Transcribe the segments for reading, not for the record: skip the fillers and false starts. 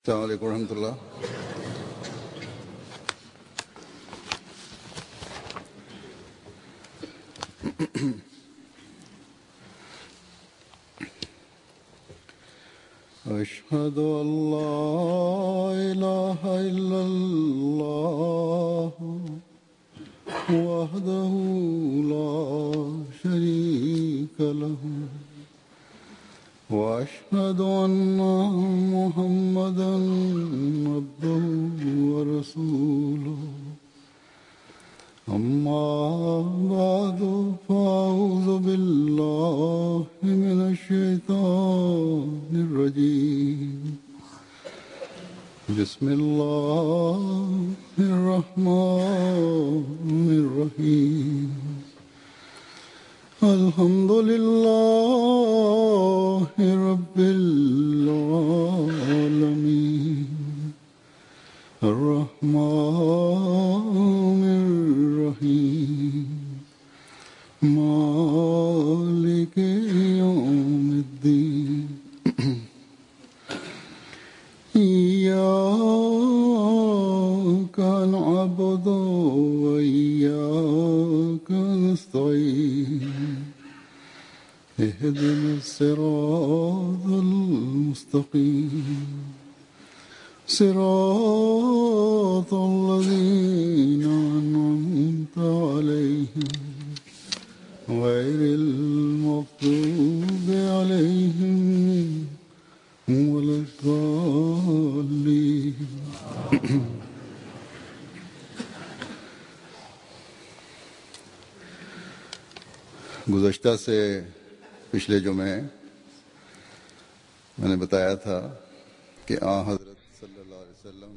السلام عليكم ورحمة الله. أشهد أن لا إله إلا الله وحده لا شريك له وأشهد أن محمدًا عبده ورسوله أما بعد فأعوذ بالله من الشيطان الرجيم بسم الله الرحمن الرحيم الحمد لله رب العالمين الرحمن الرحيم مالك يوم الدين إياك نعبد وإياك نستعين اهدنا الصراط المستقيم صراط الذين أنعمت عليهم غير المغضوب عليهم ولا الضالين. गुज़श्ता से पिछले जुमे मैंने बताया था कि हज़रत सल्लल्लाहु अलैहि वसल्लम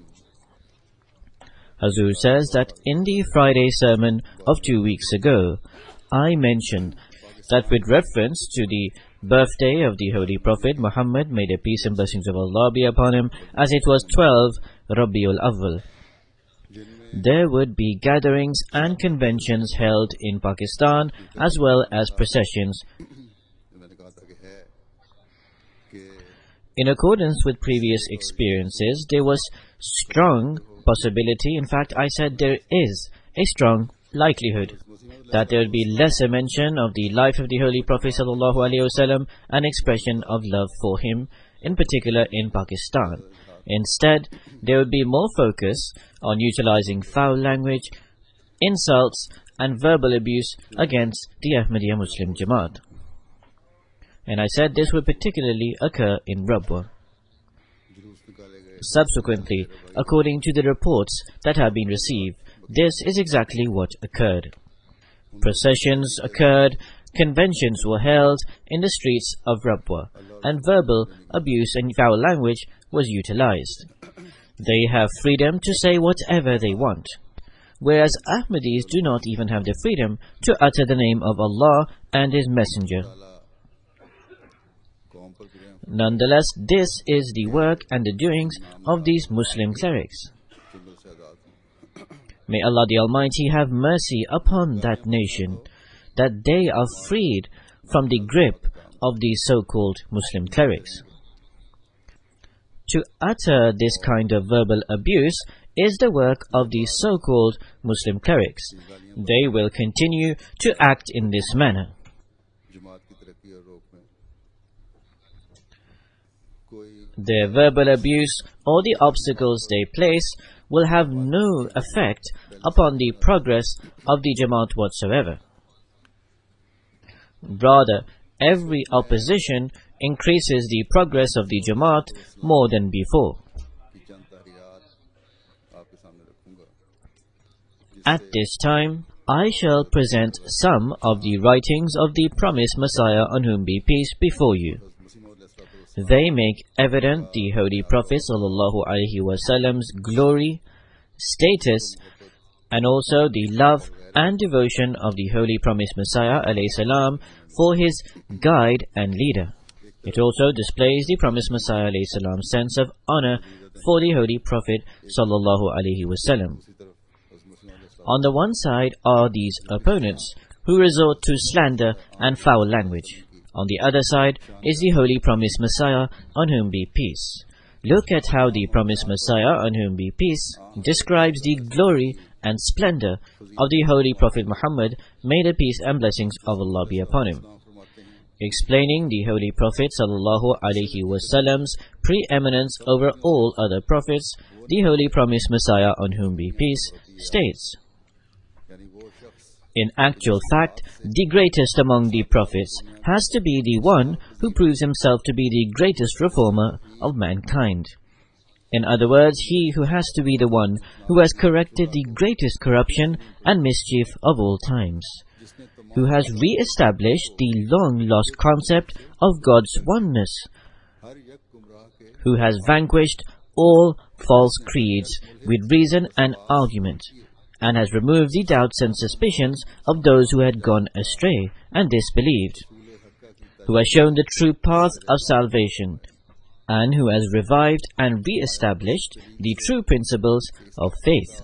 Hazur says that in the Friday sermon of 2 weeks ago, I mentioned that with reference to the birthday of the Holy Prophet Muhammad, may the peace and blessings of Allah be upon him, as it was 12 Rabiul Awwal, there would be gatherings and conventions held in Pakistan as well as processions. In accordance with previous experiences, there was strong possibility, in fact I said there is a strong likelihood, that there would be lesser mention of the life of the Holy Prophet ﷺ and expression of love for him, in particular in Pakistan. Instead, there would be more focus on utilizing foul language, insults and verbal abuse against the Ahmadiyya Muslim Jamaat. And I said this would particularly occur in Rabwa. Subsequently, according to the reports that have been received, this is exactly what occurred. Processions occurred, conventions were held in the streets of Rabwa, and verbal abuse and foul language was utilized. They have freedom to say whatever they want, whereas Ahmadis do not even have the freedom to utter the name of Allah and His Messenger. Nonetheless, this is the work and the doings of these Muslim clerics. May Allah the Almighty have mercy upon that nation, that they are freed from the grip of these so-called Muslim clerics. To utter this kind of verbal abuse is the work of these so-called Muslim clerics. They will continue to act in this manner. Their verbal abuse or the obstacles they place will have no effect upon the progress of the Jamaat whatsoever. Rather, every opposition increases the progress of the Jamaat more than before. At this time, I shall present some of the writings of the promised Messiah, on whom be peace, before you. They make evident the Holy Prophet ﷺ's glory, status, and also the love and devotion of the Holy Promised Messiah ﷺ for his guide and leader. It also displays the Promised Messiah ﷺ's sense of honor for the Holy Prophet ﷺ. On the one side are these opponents who resort to slander and foul language. On the other side is the Holy Promised Messiah, on whom be peace. Look at how the promised Messiah, on whom be peace, describes the glory and splendor of the Holy Prophet Muhammad, may the peace and blessings of Allah be upon him. Explaining the Holy Prophet sallallahu alaihi wasallam's preeminence over all other prophets, the Holy Promised Messiah, on whom be peace, states, in actual fact, the greatest among the prophets has to be the one who proves himself to be the greatest reformer of mankind. In other words, he who has to be the one who has corrected the greatest corruption and mischief of all times, who has re-established the long-lost concept of God's oneness, who has vanquished all false creeds with reason and argument, and has removed the doubts and suspicions of those who had gone astray and disbelieved, who has shown the true path of salvation, and who has revived and re-established the true principles of faith.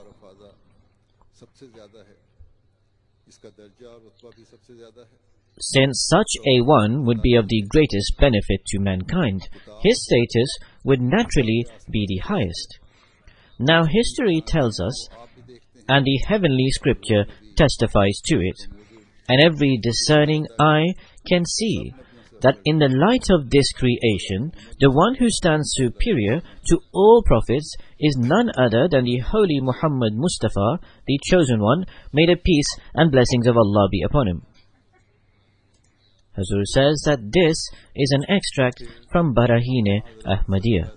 Since such a one would be of the greatest benefit to mankind, his status would naturally be the highest. Now history tells us, and the heavenly scripture testifies to it, and every discerning eye can see, that in the light of this creation, the one who stands superior to all prophets is none other than the Holy Muhammad Mustafa, the chosen one, may the peace and blessings of Allah be upon him. Hazur says that this is an extract from Barahine Ahmadiyya.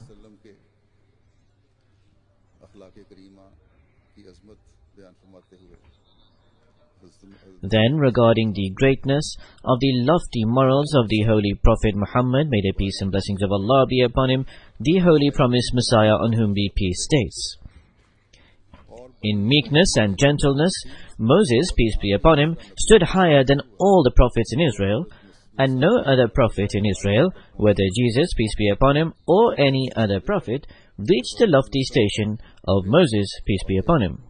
Then, regarding the greatness of the lofty morals of the Holy Prophet Muhammad, may the peace and blessings of Allah be upon him, the Holy Promised Messiah, on whom be peace, states, in meekness and gentleness, Moses, peace be upon him, stood higher than all the prophets in Israel, and no other prophet in Israel, whether Jesus, peace be upon him, or any other prophet, reached the lofty station of Moses, peace be upon him.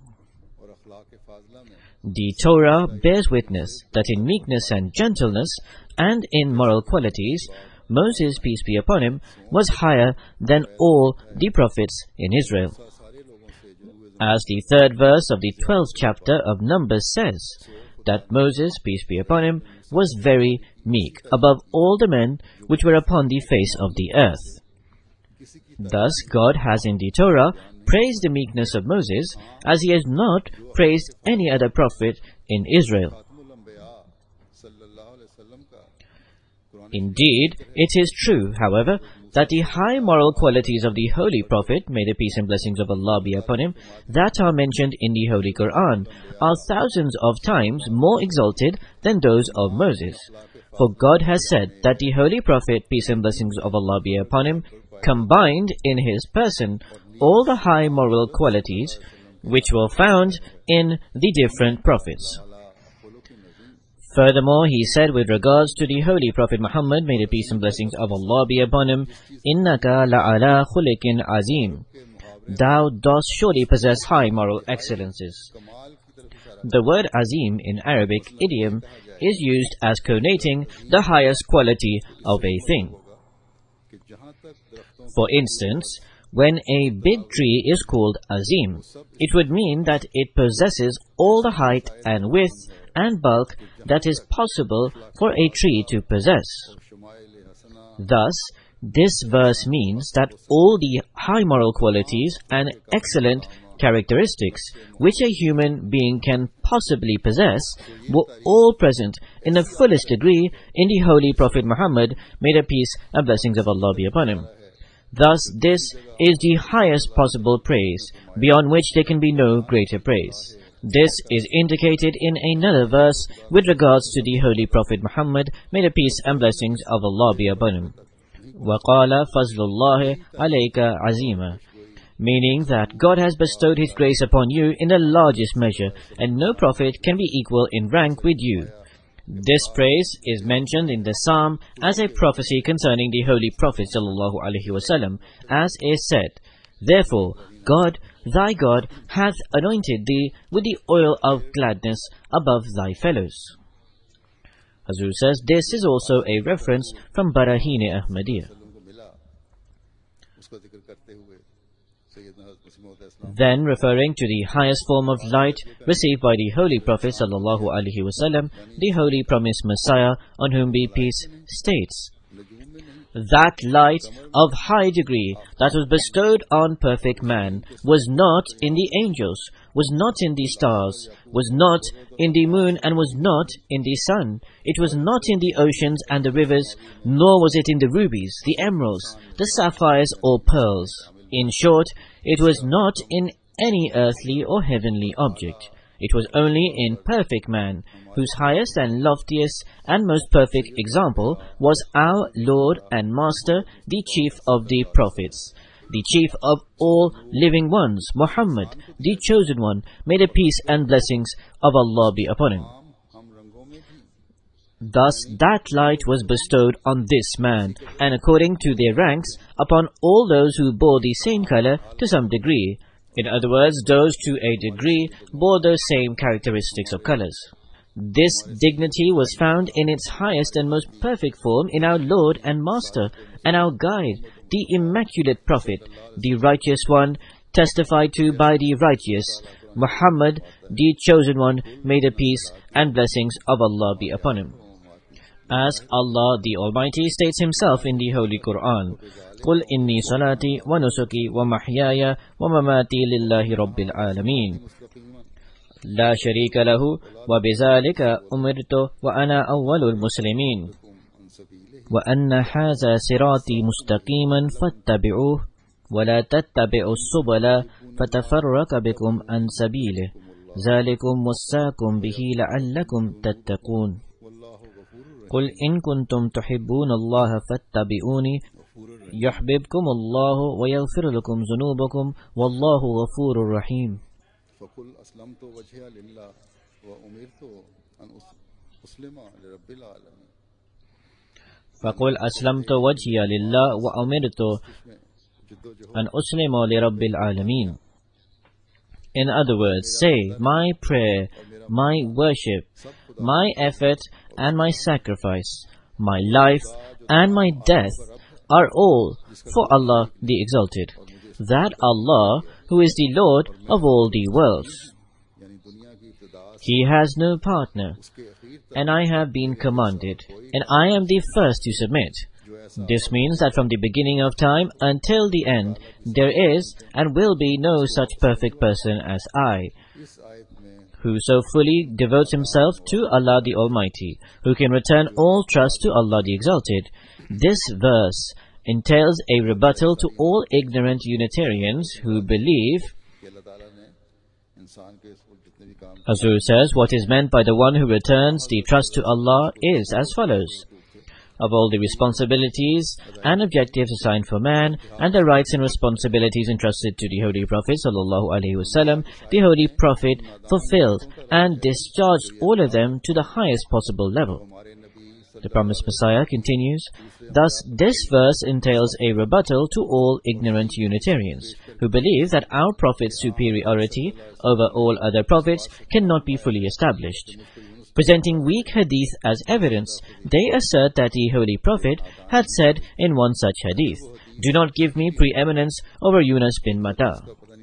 The Torah bears witness that in meekness and gentleness and in moral qualities, Moses, peace be upon him, was higher than all the prophets in Israel. As the 3rd verse of the 12th chapter of Numbers says, that Moses, peace be upon him, was very meek above all the men which were upon the face of the earth. Thus God has in the Torah praised the meekness of Moses, as he has not praised any other prophet in Israel. Indeed, it is true, however, that the high moral qualities of the Holy Prophet, may the peace and blessings of Allah be upon him, that are mentioned in the Holy Quran, are thousands of times more exalted than those of Moses. For God has said that the Holy Prophet, peace and blessings of Allah be upon him, combined in his person all the high moral qualities which were found in the different prophets. Furthermore, he said with regards to the Holy Prophet Muhammad, may the peace and blessings of Allah be upon him, Innaka la'ala khulikin azim. Thou dost surely possess high moral excellences. The word azim in Arabic idiom is used as connoting the highest quality of a thing. For instance, when a big tree is called azim, it would mean that it possesses all the height and width and bulk that is possible for a tree to possess. Thus, this verse means that all the high moral qualities and excellent characteristics which a human being can possibly possess were all present in the fullest degree in the Holy Prophet Muhammad, may the peace and blessings of Allah be upon him. Thus, this is the highest possible praise, beyond which there can be no greater praise. This is indicated in another verse with regards to the Holy Prophet Muhammad, may the peace and blessings of Allah be upon him. وَقَالَ فَضْلُ اللَّهِ عَلَيْكَ عَزِيمًا, meaning that God has bestowed His grace upon you in the largest measure, and no prophet can be equal in rank with you. This praise is mentioned in the Psalm as a prophecy concerning the Holy Prophet ﷺ, as is said, therefore God, thy God, hath anointed thee with the oil of gladness above thy fellows. Hazur says this is also a reference from Barahine Ahmadiyya. उसका जिक्र करते हुए सैयदना हज़रत मसीह मौद अलैहिस्सलाम Then, referring to the highest form of light received by the Holy Prophet sallallahu alaihi wasallam, the Holy Promised Messiah, on whom be peace, states, नजूम में नहीं that light of high degree that was bestowed on perfect man was not in the angels, was not in the stars, was not in the moon, and was not in the sun. It was not in the oceans and the rivers, nor was it in the rubies, the emeralds, the sapphires or pearls. In short, it was not in any earthly or heavenly object. It was only in perfect man, whose highest and loftiest and most perfect example was our Lord and Master, the chief of the prophets, the chief of all living ones, Muhammad, the chosen one. May the peace and blessings of Allah be upon him. हम रंगों में भी Thus that light was bestowed on this man, and according to their ranks, upon all those who bore the same color to some degree. In other words, those to a degree bore those same characteristics of colors. This dignity was found in its highest and most perfect form in our Lord and Master, and our guide, the Immaculate Prophet, the Righteous One, testified to by the righteous, Muhammad, the Chosen One. May the peace and blessings of Allah be upon him. As Allah the Almighty states Himself in the Holy Quran, قُلْ إِنِّي صَلَاتِي وَنُسُكِي وَمَحْيَايَ وَمَمَاتِي لِلَّهِ رَبِّ الْعَالَمِينَ لا شريك له وبذلك أمرت وأنا أول المسلمين وأن هذا صراطي مستقيما فاتبعوه ولا تتبعوا السبل فتفرق بكم عن سبيله ذلكم وصاكم به لعلكم تتقون قل إن كنتم تحبون الله فاتبعوني يحببكم الله ويغفر لكم ذنوبكم والله غفور رحيم. فقل أسلمت وجهي لله وأمرت أن أسلم لرب العالمين. فقل أسلمت وجهي لله وأمرت أن أسلم لرب العالمين. In other words, say, my prayer, my worship, my effort and my sacrifice, my life and my death are all for Allah the Exalted, that Allah who is the Lord of all the worlds. He has no partner, and I have been commanded, and I am the first to submit. This means that from the beginning of time until the end, there is and will be no such perfect person as I, who so fully devotes himself to Allah the Almighty, who can return all trust to Allah the Exalted. This verse entails a rebuttal to all ignorant Unitarians who believe, Hazur says, what is meant by the one who returns the trust to Allah is as follows. Of all the responsibilities and objectives assigned for man, and the rights and responsibilities entrusted to the Holy Prophet ﷺ, the Holy Prophet fulfilled and discharged all of them to the highest possible level. The Promised Messiah continues, thus this verse entails a rebuttal to all ignorant Unitarians, who believe that our Prophet's superiority over all other prophets cannot be fully established. Presenting weak hadith as evidence, they assert that the Holy Prophet had said in one such hadith, do not give me preeminence over Yunus bin Matta.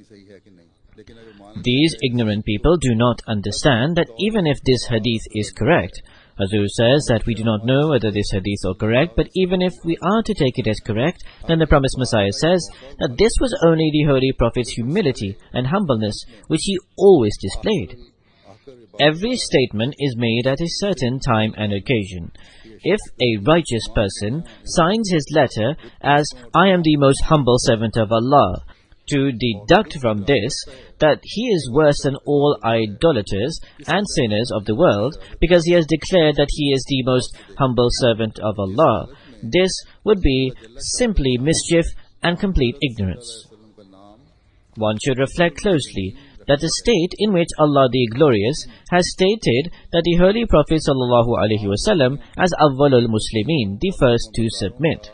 These ignorant people do not understand that even if this hadith is correct, Hazur says that we do not know whether this hadith is correct, but even if we are to take it as correct, then the Promised Messiah says that this was only the Holy Prophet's humility and humbleness which he always displayed. Every statement is made at a certain time and occasion. If a righteous person signs his letter as, I am the most humble servant of Allah, to deduct from this that he is worse than all idolaters and sinners of the world because he has declared that he is the most humble servant of Allah, this would be simply mischief and complete ignorance. One should reflect closely that the state in which Allah the Glorious has stated that the Holy Prophet ﷺ as Awwalul Muslimin, the first to submit,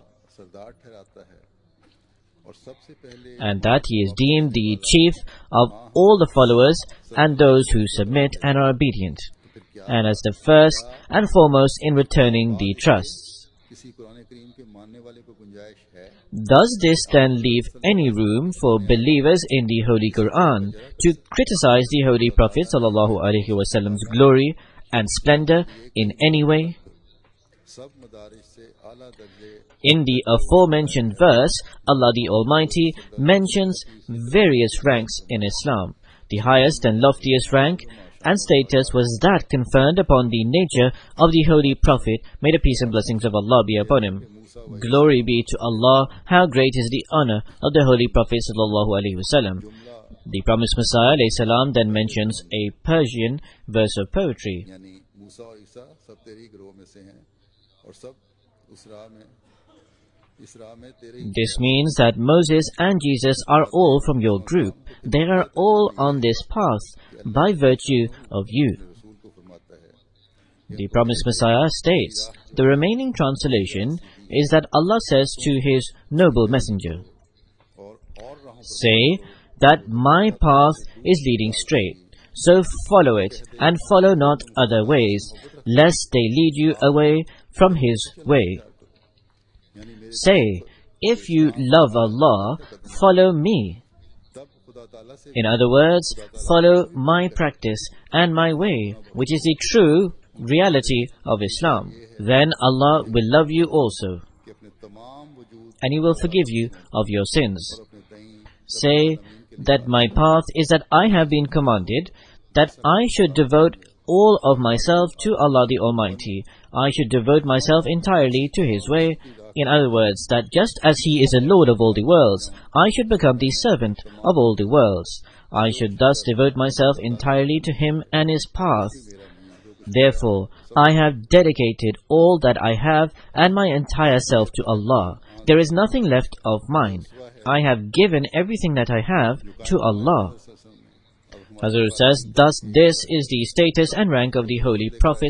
and that he is deemed the chief of all the followers and those who submit and are obedient, and as the first and foremost in returning the trusts. किसी कुरान करीम के मानने वाले को गुंजाइश है Does this then leave any room for believers in the Holy Quran to criticize the Holy Prophet ﷺ's glory and splendor in any way? सब मदारिज से आला दर्जे In the aforementioned verse, Allah the Almighty mentions various ranks in Islam. The highest and loftiest rank and status was that conferred upon the nature of the Holy Prophet, may the peace and blessings of Allah be upon him. Glory be to Allah, how great is the honor of the Holy Prophet ﷺ. The promised Messiah ﷺ then mentions a Persian verse of poetry. यानी मूसा और ईसा सब तेरी गिरोह में से हैं और सब इसरा में तेरे ही This means that Moses and Jesus are all from your group. They are all on this path by virtue of you. रसूल को फरमाता है The promised Messiah states, the remaining translation is that Allah says to His noble messenger, और राहों say that my path is leading straight, so follow it and follow not other ways, lest they lead you away from His way. Say, if you love Allah, follow me. तब खुदा ताला से In other words, follow my practice and my way, which is the true reality of Islam. Then Allah will love you also, कि अपने तमाम वजूद and He will forgive you of your sins. और अपने तईं Say that my path is that I have been commanded that I should devote all of myself to Allah the Almighty. I should devote myself entirely to His way. In other words, that just as He is a Lord of all the worlds, I should become the servant of all the worlds. I should thus devote myself entirely to Him and His path. Therefore, I have dedicated all that I have and my entire self to Allah. There is nothing left of mine. I have given everything that I have to Allah. Hazrat says, thus this is the status and rank of the Holy Prophet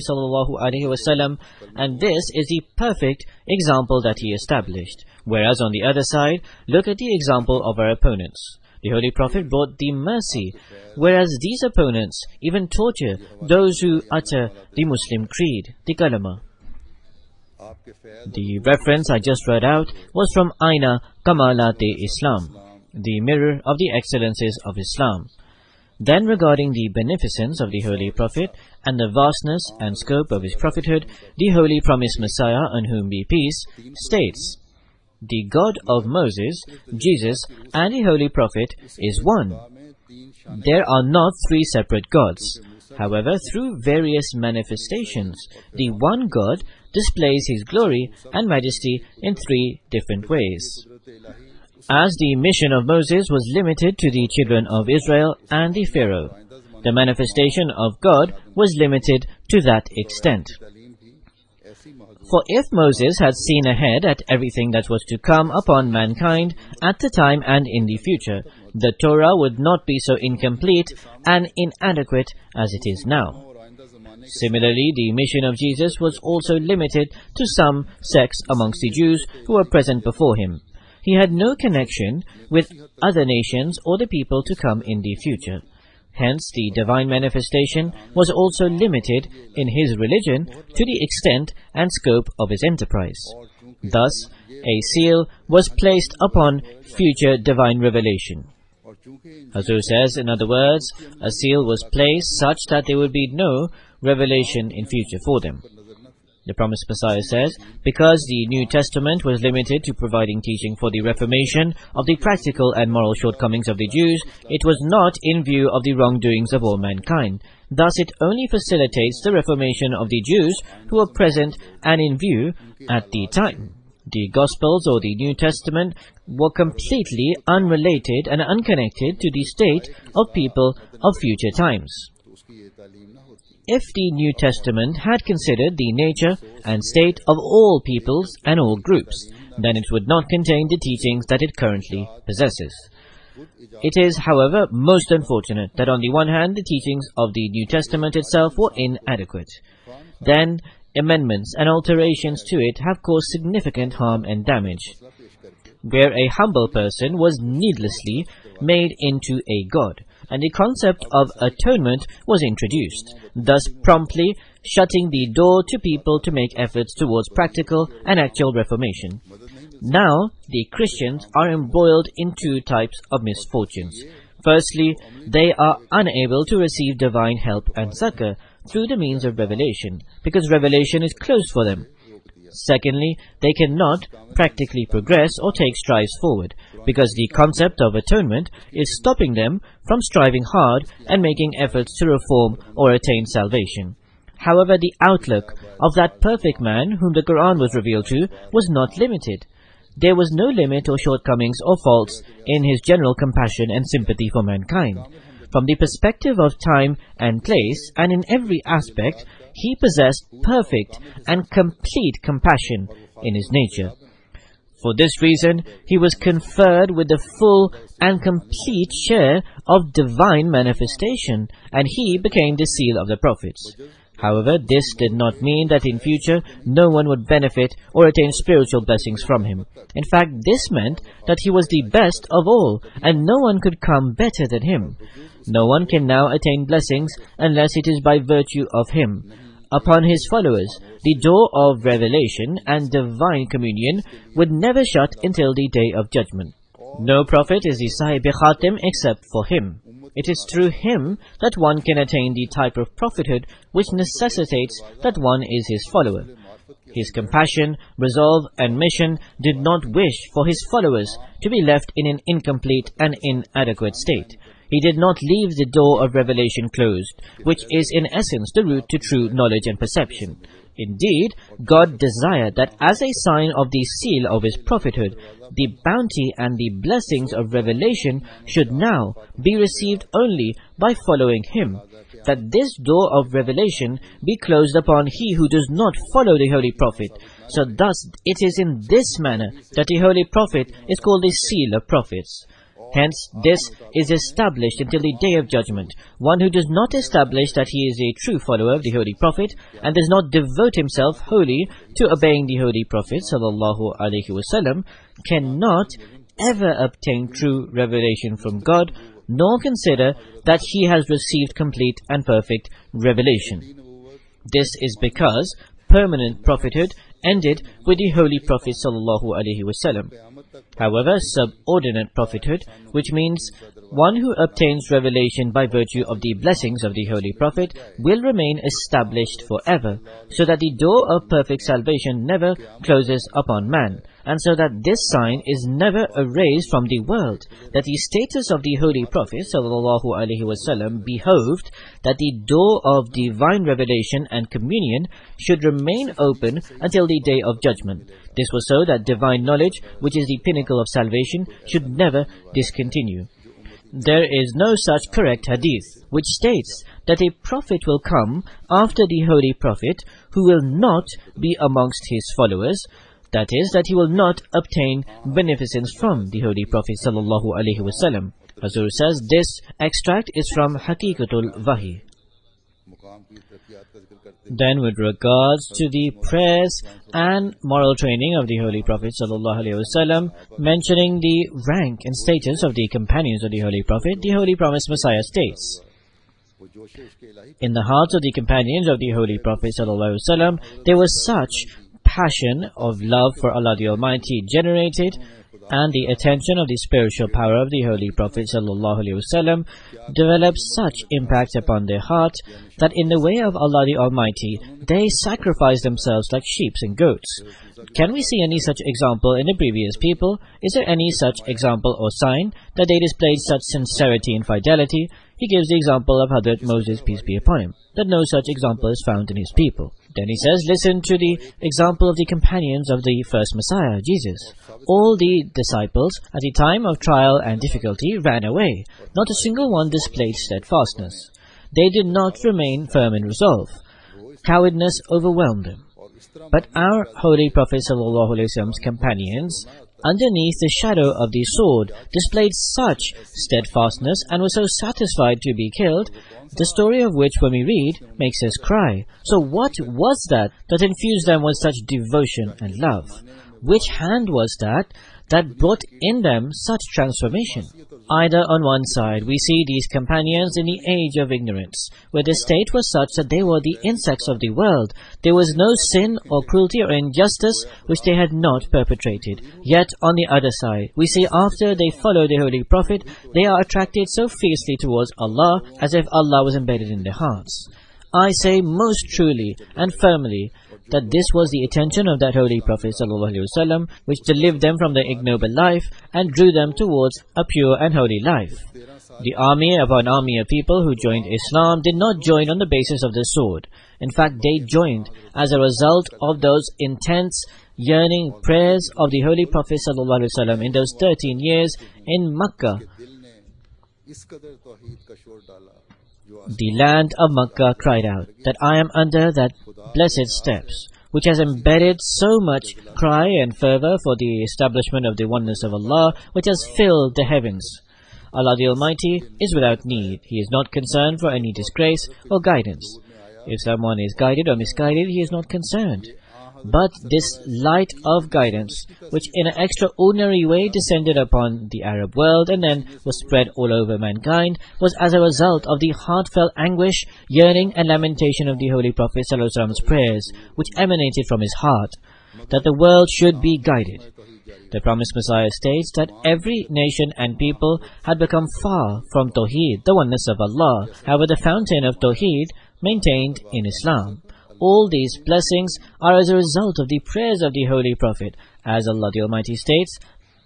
ﷺ, and this is the perfect example that he established. Whereas on the other side, look at the example of our opponents. The Holy Prophet brought the mercy, whereas these opponents even torture those who utter the Muslim creed, the kalama. आपके फैज़ The reference I just read out was from Aina Kamalat-e-Islam, the mirror of the excellences of Islam. Then regarding the beneficence of the Holy Prophet and the vastness and scope of his prophethood, the Holy Promised Messiah, on whom be peace, states, the God of Moses, Jesus, and the Holy Prophet is one. में तीन शान There are not three separate gods. However, through various manifestations, the one God displays His glory and majesty in three different ways. As the mission of Moses was limited to the children of Israel and the Pharaoh, the manifestation of God was limited to that extent. तालीम भी ऐसी महदूद For if Moses had seen ahead at everything that was to come upon mankind at the time and in the future, the Torah would not be so incomplete and inadequate as it is now. और आइंदा ज़माने Similarly, the mission of Jesus was also limited to some sects amongst the Jews who were present before him. He had no connection with other nations or the people to come in the future. Hence, the divine manifestation was also limited in his religion to the extent and scope of his enterprise. Thus, a seal was placed upon future divine revelation. और चूंकि Hazur says, in other words, a seal was placed such that there would be no revelation in future for them. The promised Messiah says, because the New Testament was limited to providing teaching for the reformation of the practical and moral shortcomings of the Jews, it was not in view of the wrongdoings of all mankind. Thus it only facilitates the reformation of the Jews who were present and in view at the time. The Gospels or the New Testament were completely unrelated and unconnected to the state of people of future times. तो उसकी ये तालीम ना होती If the New Testament had considered the nature and state of all peoples and all groups, then it would not contain the teachings that it currently possesses. It is, however, most unfortunate that on the one hand the teachings of the New Testament itself were inadequate. Then, amendments and alterations to it have caused significant harm and damage, where a humble person was needlessly made into a god, and the concept of atonement was introduced, thus promptly shutting the door to people to make efforts towards practical and actual reformation. Now, the Christians are embroiled in two types of misfortunes. Firstly, they are unable to receive divine help and succor through the means of revelation, because revelation is closed for them. Secondly, they cannot practically progress or take strides forward, because the concept of atonement is stopping them from striving hard and making efforts to reform or attain salvation. However, the outlook of that perfect man whom the Quran was revealed to was not limited. There was no limit or shortcomings or faults in his general compassion and sympathy for mankind. From the perspective of time and place, and in every aspect, he possessed perfect and complete compassion in his nature. For this reason, he was conferred with the full and complete share of divine manifestation, and he became the seal of the prophets. However, this did not mean that in future no one would benefit or attain spiritual blessings from him. In fact, this meant that he was the best of all, and no one could come better than him. No one can now attain blessings unless it is by virtue of him. Upon his followers, the door of revelation and divine communion would never shut until the day of judgment. No prophet is the Sahib-e-Khatim except for him. It is through him that one can attain the type of prophethood which necessitates that one is his follower. His compassion, resolve and mission did not wish for his followers to be left in an incomplete and inadequate state. He did not leave the door of revelation closed, which is in essence the route to true knowledge and perception. Indeed, God desired that as a sign of the seal of his prophethood, the bounty and the blessings of revelation should now be received only by following him, that this door of revelation be closed upon he who does not follow the Holy Prophet. So thus it is in this manner that the Holy Prophet is called the seal of prophets. Hence, this is established until the day of judgment. One who does not establish that he is a true follower of the Holy Prophet and does not devote himself wholly to obeying the Holy Prophet sallallahu alaihi wasallam cannot ever obtain true revelation from God, nor consider that he has received complete and perfect revelation. This is because permanent prophethood ended with the Holy Prophet sallallahu alaihi wasallam. However, subordinate prophethood, which means one who obtains revelation by virtue of the blessings of the Holy Prophet, will remain established forever, so that the door of perfect salvation never closes upon man, and so that this sign is never erased from the world, that the status of the Holy Prophet sallallahu alaihi wasallam behoved that the door of divine revelation and communion should remain open until the day of judgment. This was so that divine knowledge, which is the pinnacle of salvation, should never discontinue. There is no such correct hadith which states that a prophet will come after the Holy Prophet who will not be amongst his followers, that is, that he will not obtain beneficence from the Holy Prophet sallallahu alaihi wasallam. Hazur says this extract is from Haqiqatul Wahi. Then, with regards to the prayers and moral training of the Holy Prophet sallallahu alaihi wasallam, mentioning the rank and status of the companions of the Holy Prophet, the Holy Promised Messiah states, in the hearts of the companions of the Holy Prophet sallallahu alaihi wasallam, there was such passion of love for Allah the Almighty generated, and the attention of the spiritual power of the Holy Prophet sallallahu alaihi wasallam developed such impact upon their heart that in the way of Allah the Almighty they sacrificed themselves like sheep and goats. Can we see any such example in the previous people? Is there any such example or sign that they displayed such sincerity and fidelity? He gives the example of Hazrat Moses, peace be upon him, that no such example is found in his people. Then he says, listen to the example of the companions of the first Messiah, Jesus. All the disciples at the time of trial and difficulty ran away. Not a single one displayed steadfastness. They did not remain firm in resolve. Cowardness overwhelmed them. But our Holy Prophet ﷺ's companions, underneath the shadow of the sword, displayed such steadfastness and were so satisfied to be killed, the story of which when we read makes us cry. So what was that infused them with such devotion and love? Which hand was that that brought in them such transformation. Either on one side, we see these companions in the age of ignorance, where the state was such that they were the insects of the world. There was no sin or cruelty or injustice which they had not perpetrated. Yet on the other side, we see after they follow the Holy Prophet, they are attracted so fiercely towards Allah as if Allah was embedded in their hearts. I say most truly and firmly that this was the attention of that Holy Prophet ﷺ, which delivered them from their ignoble life and drew them towards a pure and holy life. The army upon army of people who joined Islam did not join on the basis of the sword. In fact, they joined as a result of those intense, yearning prayers of the Holy Prophet ﷺ in those 13 years in Makkah. The land of Makkah cried out that I am under that blessed steps, which has embedded so much cry and fervor for the establishment of the oneness of Allah, which has filled the heavens. Allah the Almighty is without need. He is not concerned for any disgrace or guidance. If someone is guided or misguided, He is not concerned. But this light of guidance, which in an extraordinary way descended upon the Arab world and then was spread all over mankind, was as a result of the heartfelt anguish, yearning and lamentation of the Holy Prophet ﷺ's prayers, which emanated from his heart, that the world should be guided. The promised Messiah states that every nation and people had become far from Tawheed, the oneness of Allah. However, the fountain of Tawheed maintained in Islam. All these blessings are as a result of the prayers of the Holy Prophet. As Allah the Almighty states,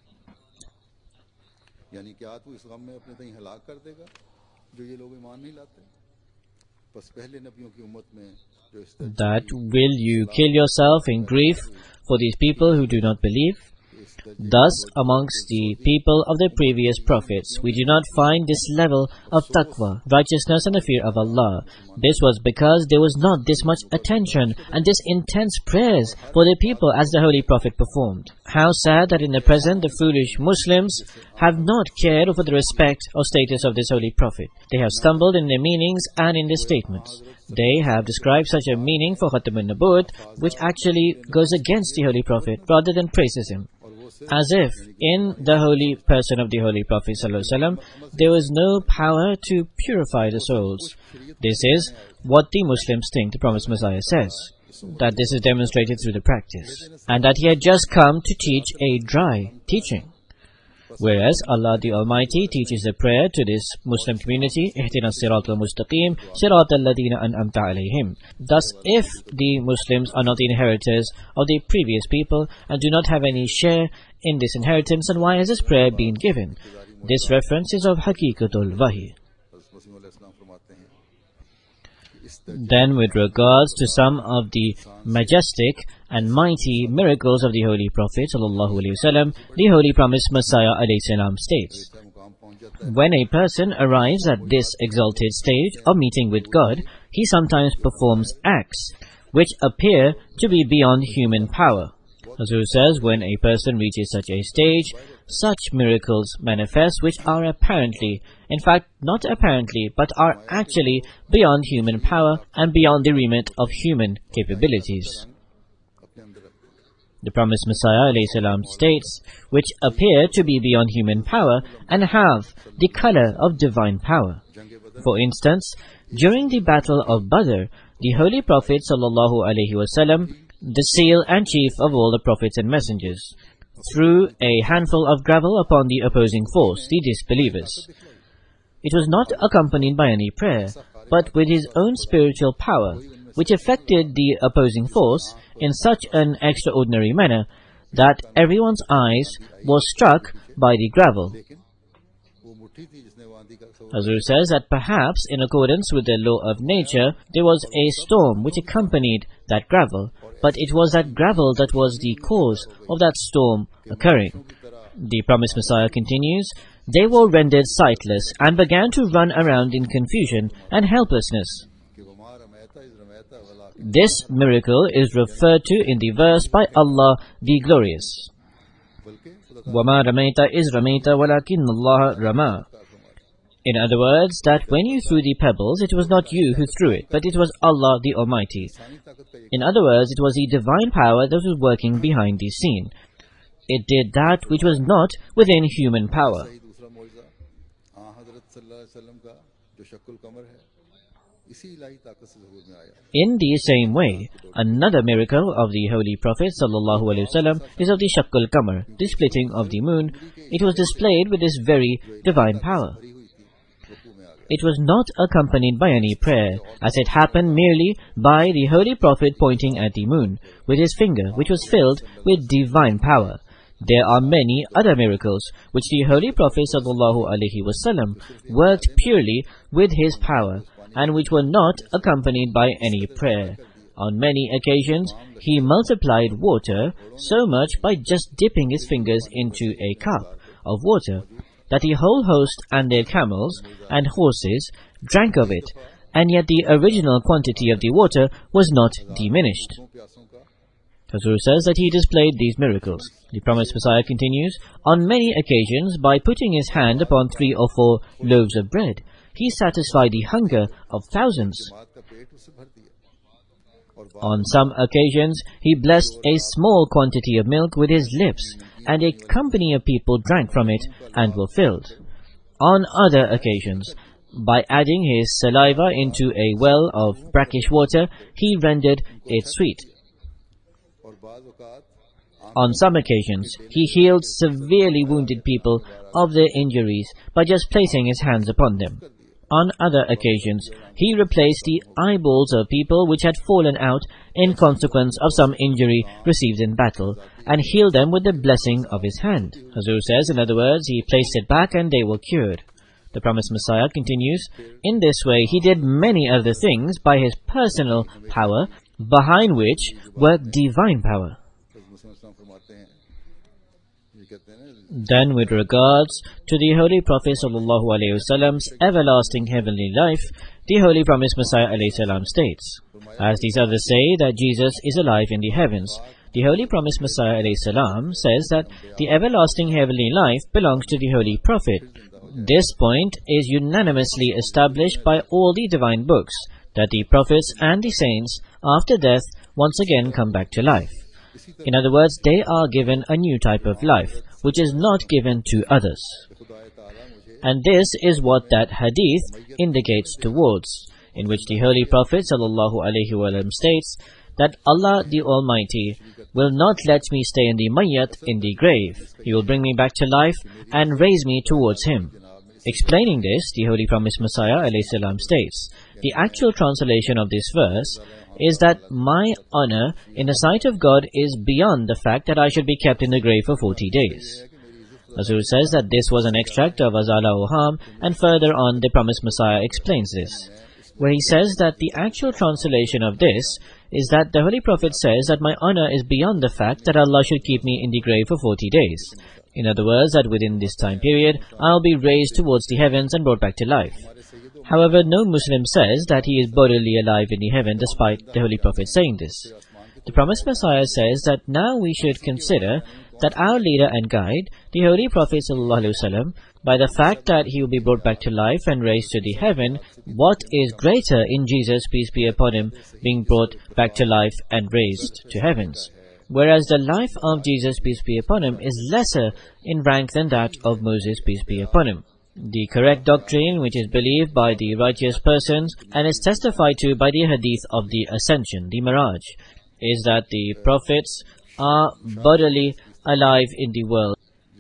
that will you kill yourself in grief for these people who do not believe? Thus, amongst the people of the previous prophets, we do not find this level of taqwa, righteousness and the fear of Allah. This was because there was not this much attention and this intense prayers for the people as the Holy Prophet performed. How sad that in the present the foolish Muslims have not cared for the respect or status of this Holy Prophet. They have stumbled in their meanings and in their statements. They have described such a meaning for Khatam an-Nubuwwat which actually goes against the Holy Prophet rather than praises him. As if in the holy person of the Holy Prophet ﷺ there was no power to purify the souls. This is what the Muslims think the promised Messiah says, that this is demonstrated through the practice, and that he had just come to teach a dry teaching. Whereas Allah the Almighty teaches a prayer to this Muslim community, Ihdinas siratal mustaqim, siratal ladina an'amta alayhim. Thus, if the Muslims are not the inheritors of the previous people and do not have any share in this inheritance, then why has this prayer been given? This reference is of Haqiqatul Wahi. Then, with regards to some of the majestic and mighty miracles of the Holy Prophet ﷺ, the Holy Promised Messiah ﷺ states, when a person arrives at this exalted stage of meeting with God, he sometimes performs acts which appear to be beyond human power. Hazur says, when a person reaches such a stage, such miracles manifest which are apparently, in fact not apparently, but are actually beyond human power and beyond the remit of human capabilities. The promised Messiah ﷺ states, which appear to be beyond human power and have the color of divine power. For instance, during the battle of Badr, the Holy Prophet ﷺ, the seal and chief of all the prophets and messengers, threw a handful of gravel upon the opposing force, the disbelievers. It was not accompanied by any prayer, but with his own spiritual power, which affected the opposing force in such an extraordinary manner that everyone's eyes was struck by the gravel. Hazur says that perhaps in accordance with the law of nature, there was a storm which accompanied that gravel, but it was that gravel that was the cause of that storm occurring. The promised Messiah continues, they were rendered sightless and began to run around in confusion and helplessness. This miracle is referred to in the verse by Allah the Glorious. وَمَا رَمَيْتَ إِذْ رَمَيْتَ وَلَكِنَّ اللَّهَ رَمَى. In other words, that when you threw the pebbles, it was not you who threw it, but it was Allah the Almighty. In other words, it was the divine power that was working behind the scene. it did that which was not within human power. सही दूसरा मौजज़ा हज़रत सल्लल्लाहु अलैहि वसल्लम का जो शक्ल कमर है इसी इलाही ताकत से ज़हूर में आया. In the same way, another miracle of the Holy Prophet sallallahu alaihi wasallam is of the Shaqqul Qamar, the splitting of the moon. It was displayed with this very divine power. It was not accompanied by any prayer, as it happened merely by the Holy Prophet pointing at the moon with his finger, which was filled with divine power. There are many other miracles which the Holy Prophet sallallahu alaihi wasallam worked purely with his power and which were not accompanied by any prayer. On many occasions, he multiplied water so much by just dipping his fingers into a cup of water that the whole host and their camels and horses drank of it, and yet the original quantity of the water was not diminished. Hazur says that he displayed these miracles. The promised Messiah continues, on many occasions, by putting his hand upon 3 or 4 loaves of bread, he satisfied the hunger of thousands. On some occasions, he blessed a small quantity of milk with his lips, and a company of people drank from it and were filled. On other occasions, by adding his saliva into a well of brackish water, he rendered it sweet. On some occasions, he healed severely wounded people of their injuries by just placing his hands upon them. On other occasions, he replaced the eyeballs of people which had fallen out in consequence of some injury received in battle, and healed them with the blessing of his hand. Hazur says, in other words, he placed it back and they were cured. The promised Messiah continues, in this way he did many other things by his personal power, behind which worked divine power. Then with regards to the Holy Prophet ﷺ's everlasting heavenly life, the Holy Promised Messiah ﷺ states, as these others say that Jesus is alive in the heavens, the Holy Promised Messiah ﷺ says that the everlasting heavenly life belongs to the Holy Prophet. This point is unanimously established by all the divine books, that the prophets and the saints after death once again come back to life. In other words, they are given a new type of life, which is not given to others. And this is what that hadith indicates towards, in which the Holy Prophet ﷺ states that Allah the Almighty will not let me stay in the mayyat, in the grave. He will bring me back to life and raise me towards Him. Explaining this, the Holy Promised Messiah ﷺ states, the actual translation of this verse is that my honor in the sight of God is beyond the fact that I should be kept in the grave for 40 days. Hazur says that this was an extract of Azala Oham, and further on the promised Messiah explains this, where he says that the actual translation of this is that the Holy Prophet says that my honor is beyond the fact that Allah should keep me in the grave for 40 days. In other words, that within this time period, I'll be raised towards the heavens and brought back to life. However, no Muslim says that he is bodily alive in the heaven despite the Holy Prophet saying this. The promised Messiah says that now we should consider that our leader and guide, the Holy Prophet ﷺ, by the fact that he will be brought back to life and raised to the heaven, what is greater in Jesus, peace be upon him, being brought back to life and raised to heavens? Whereas the life of Jesus, peace be upon him, is lesser in rank than that of Moses, peace be upon him. The correct doctrine, which is believed by the righteous persons and is testified to by the hadith of the ascension, the Miraj, is that the prophets are bodily alive in the world.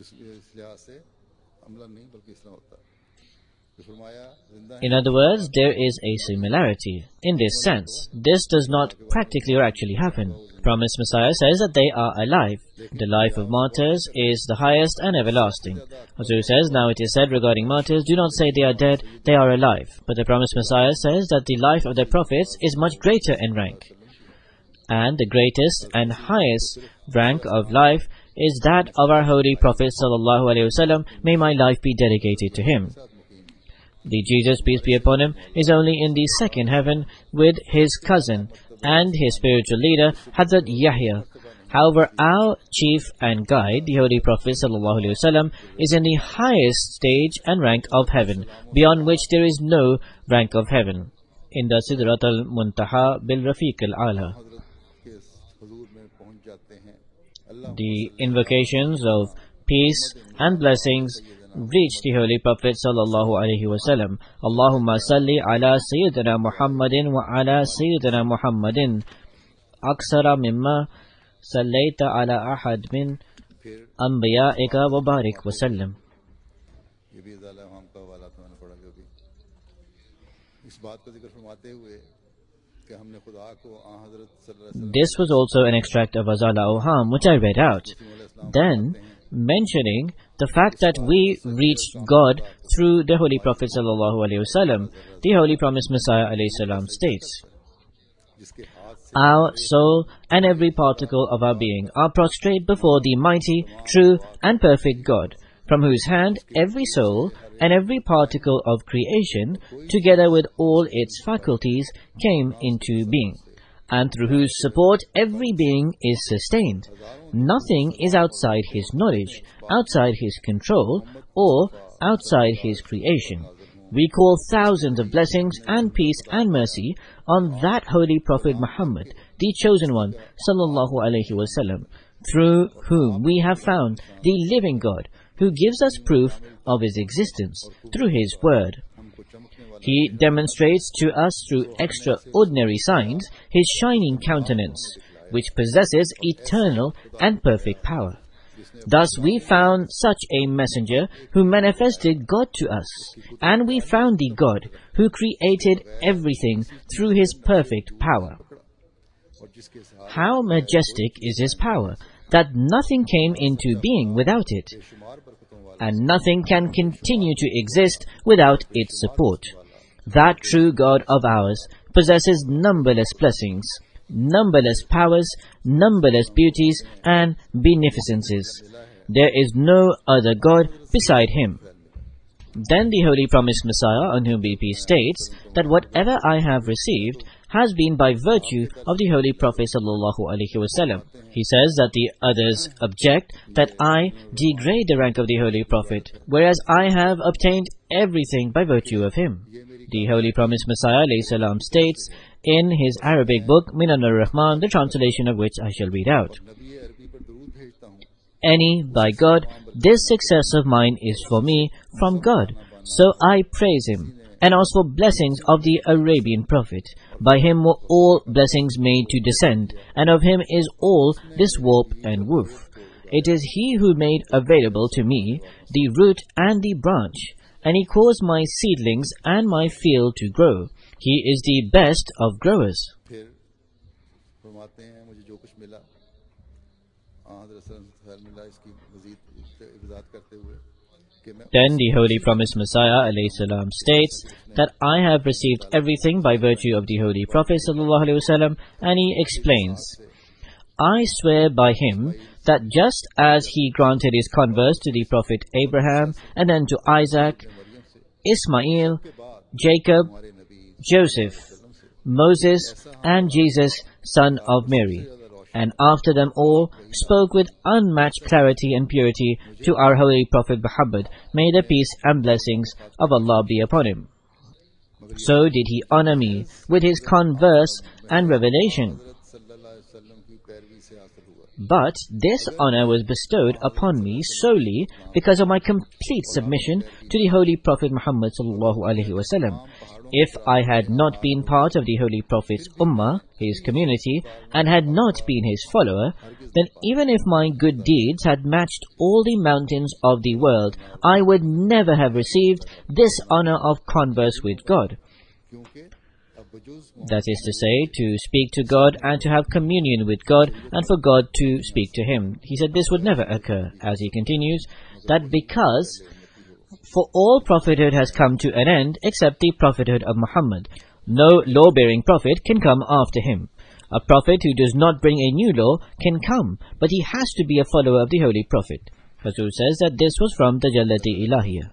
In other words, there is a similarity. In this sense, this does not practically or actually happen. Promised Messiah says that they are alive. The life of martyrs is the highest and everlasting. Hazur says, now it is said regarding martyrs, do not say they are dead, they are alive. But the promised Messiah says that the life of the prophets is much greater in rank. And the greatest and highest rank of life is that of our Holy Prophet ﷺ, may my life be dedicated to him. The Jesus, peace be upon him, is only in the second heaven with his cousin and his spiritual leader, Hazrat Yahya. However, our chief and guide, the Holy Prophet ﷺ, is in the highest stage and rank of heaven, beyond which there is no rank of heaven. In the Sidrat al-Muntaha bil Rafiq al-Ala. The invocations of peace and blessings reached the Holy Prophet sallallahu alaihi wasallam. Allahumma salli ala Sayyidina Muhammadin wa ala Sayyidina Muhammadin aksara mimma sallaita ala ahad min anbiya'ika wa barik wa sallam. ये भी ज़ाला हम का वाला तो मैंने पढ़ा जो भी इस बात का जिक्र फरमाते हुए कि हमने खुदा को हज़रत सल्लल्लाहु अलैहि वसल्लम This was also an extract of Azala Oham, which I read out. Then, mentioning the fact that we reached God through the Holy Prophet sallallahu alaihi wasallam, the Holy Promised Messiah alayhi salam states, जिसके हाथ से our soul and every particle of our being are prostrate before the mighty, true and perfect God, from whose hand every soul and every particle of creation, together with all its faculties, came into being, and through whose support every being is sustained. Nothing is outside His knowledge, outside His control, or outside His creation. We call thousands of blessings and peace and mercy on that Holy Prophet Muhammad, the chosen one, sallallahu alaihi wasallam, through whom we have found the living God, who gives us proof of His existence through His word. He demonstrates to us through extraordinary signs His shining countenance, which possesses eternal and perfect power. Thus we found such a messenger who manifested God to us, and we found the God who created everything through His perfect power. How majestic is His power, that nothing came into being without it, and nothing can continue to exist without its support. That true God of ours possesses numberless blessings, numberless powers, numberless beauties and beneficences. There is no other God beside Him. Then the Holy Promised Messiah, on whom be peace, states that whatever I have received has been by virtue of the Holy Prophet sallallahu alaihi wasallam. He says that the others object that I degrade the rank of the Holy Prophet, whereas I have obtained everything by virtue of him. The Holy Promised Messiah alayhi salam states in his Arabic book, Minan ar-Rahman, the translation of which I shall read out. Any, by God, this success of mine is for me from God, so I praise Him, and ask for blessings of the Arabian Prophet. By him were all blessings made to descend, and of him is all this warp and woof. It is he who made available to me the root and the branch, and he caused my seedlings and my field to grow. He is the best of growers. Then the Holy Promised Messiah alayhi salam states that I have received everything by virtue of the Holy Prophet sallallahu alaihi wasallam, and he explains, I swear by him that just as he granted his converse to the Prophet Abraham, and then to Isaac, Ismail, Jacob, Joseph, Moses, and Jesus, son of Mary, and after them all spoke with unmatched clarity and purity to our Holy Prophet Muhammad, may the peace and blessings of Allah be upon him. So did he honor me with his converse and revelation. But this honor was bestowed upon me solely because of my complete submission to the Holy Prophet Muhammad sallallahu alaihi wasallam. If I had not been part of the Holy Prophet's ummah, his community, and had not been his follower, then even if my good deeds had matched all the mountains of the world, I would never have received this honor of converse with God. That is to say, to speak to God and to have communion with God, and for God to speak to him. He said this would never occur, as he continues, that because for all prophethood has come to an end except the prophethood of Muhammad. No law-bearing prophet can come after him. A prophet who does not bring a new law can come, but he has to be a follower of the Holy Prophet. Hazur says that this was from the Jalati Ilahiyah.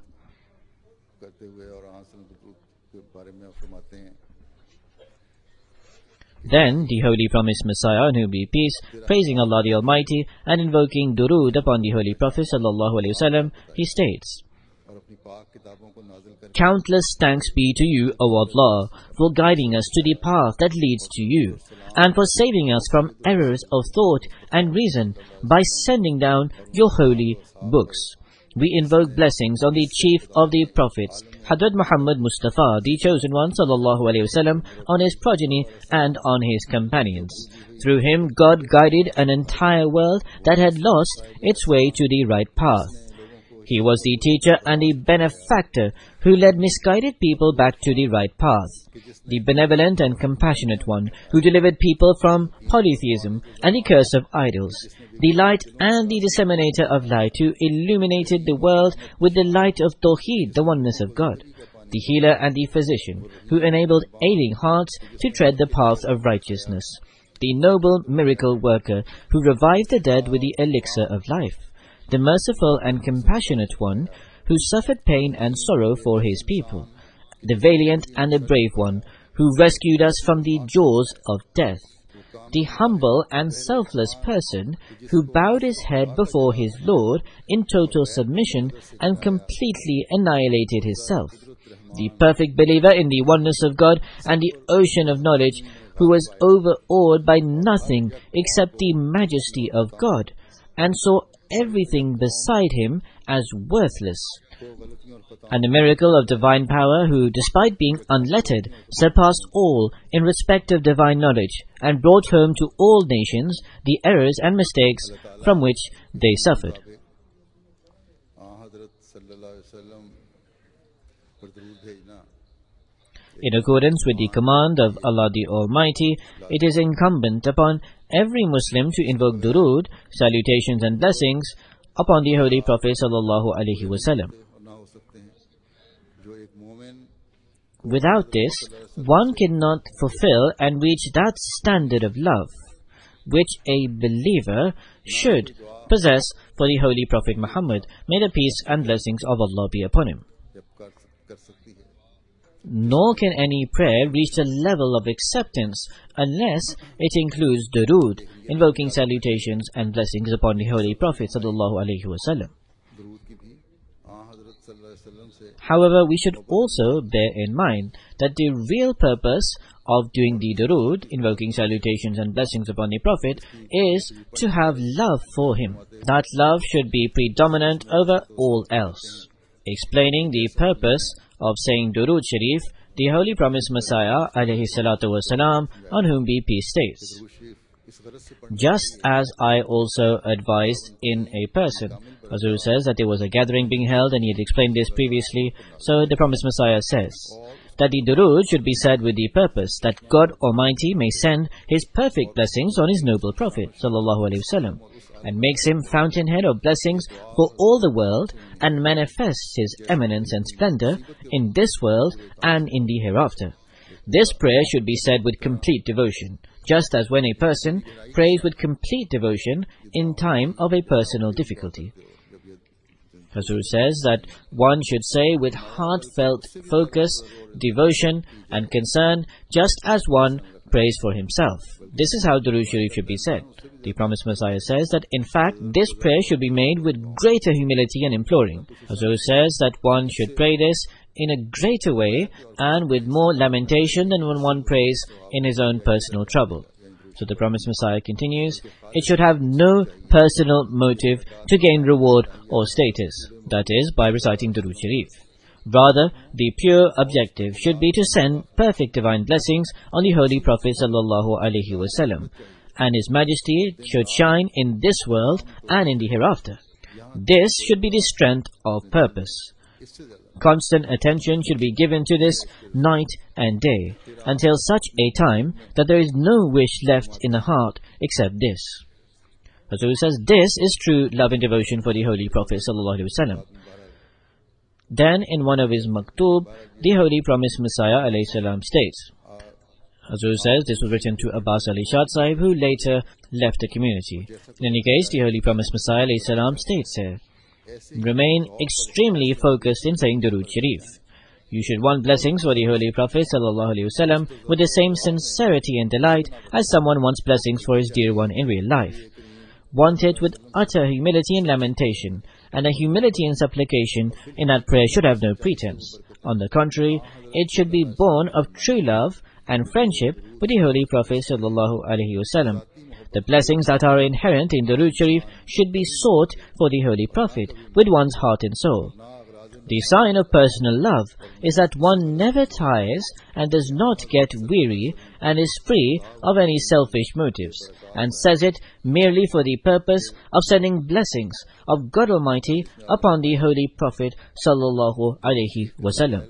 Then the Holy Promised Messiah, on whom be peace, praising Allah the Almighty and invoking durood upon the Holy Prophet sallallahu alaihi wasallam, he states, Countless thanks be to you, O Allah, for guiding us to the path that leads to you, and for saving us from errors of thought and reason by sending down your holy books. We invoke blessings on the chief of the prophets, Hadrat Muhammad Mustafa, the chosen one, sallallahu alaihi wasallam, on his progeny and on his companions. Through him, God guided an entire world that had lost its way to the right path. He was the teacher and the benefactor who led misguided people back to the right path. The benevolent and compassionate one who delivered people from polytheism and the curse of idols. The light and the disseminator of light who illuminated the world with the light of Tawheed, the oneness of God. The healer and the physician who enabled ailing hearts to tread the path of righteousness. The noble miracle worker who revived the dead with the elixir of life. The merciful and compassionate one who suffered pain and sorrow for his people. The valiant and the brave one who rescued us from the jaws of death. The humble and selfless person who bowed his head before his Lord in total submission and completely annihilated his self. The perfect believer in the oneness of God and the ocean of knowledge who was overawed by nothing except the majesty of God and saw everything beside him as worthless. And the miracle of divine power who, despite being unlettered, surpassed all in respect of divine knowledge and brought home to all nations the errors and mistakes from which they suffered. In accordance with the command of Allah the Almighty, it is incumbent upon every Muslim to invoke durood, salutations and blessings upon the Holy Prophet sallallahu alaihi wasallam. Without this, one cannot fulfill and reach that standard of love which a believer should possess for the Holy Prophet Muhammad. May the peace and blessings of Allah be upon him. Nor can any prayer reach the level of acceptance unless it includes durood, invoking salutations and blessings upon the Holy Prophet sallallahu alaihi wasallam. However, we should also bear in mind that the real purpose of doing the durood, invoking salutations and blessings upon the Prophet, is to have love for him. That love should be predominant over all else. Explaining the purpose of saying Durood Sharif, the Holy Promised Messiah alayhi salatu wasalam, on whom be peace, states, just as I also advised in a person. Hazur says that there was a gathering being held and he had explained this previously, so the Promised Messiah says that the durood should be said with the purpose that God Almighty may send His perfect blessings on His noble Prophet sallallahu alaihi wasallam, and makes him fountainhead of blessings for all the world, and manifests his eminence and splendor in this world and in the hereafter. This prayer should be said with complete devotion, just as when a person prays with complete devotion in time of a personal difficulty. Hazur says that one should say with heartfelt focus, devotion and concern, just as one prays for himself. This is how Durood Sharif should be said. The Promised Messiah says that in fact this prayer should be made with greater humility and imploring. Hazur says that one should pray this in a greater way and with more lamentation than when one prays in his own personal trouble. So the Promised Messiah continues, it should have no personal motive to gain reward or status, that is, by reciting Durood Sharif. Rather, the pure objective should be to send perfect divine blessings on the Holy Prophet sallallahu alaihi wasallam, and His Majesty should shine in this world and in the hereafter. This should be the strength of purpose. Constant attention should be given to this night and day, until such a time that there is no wish left in the heart except this. Hazur says this is true love and devotion for the Holy Prophet sallallahu alaihi wasallam. Then in one of his maktub, the Holy Promised Messiah alayhi salam states, Hazur says this was written to Abbas Ali Shad Sahib, who later left the community. In any case, the Holy Promised Messiah alayhi salam states here, remain extremely focused in saying Durood Sharif. You should want blessings for the Holy Prophet sallallahu alaihi wasallam with the same sincerity and delight as someone wants blessings for his dear one in real life. Want it with utter humility and lamentation, and a humility and supplication in that prayer should have no pretense. On the contrary, it should be born of true love and friendship with the Holy Prophet sallallahu alaihi wasallam. The blessings that are inherent in Durood Sharif should be sought for the Holy Prophet with one's heart and soul. The sign of personal love is that one never tires and does not get weary and is free of any selfish motives, and says it merely for the purpose of sending blessings of God Almighty upon the Holy Prophet sallallahu alaihi wasallam.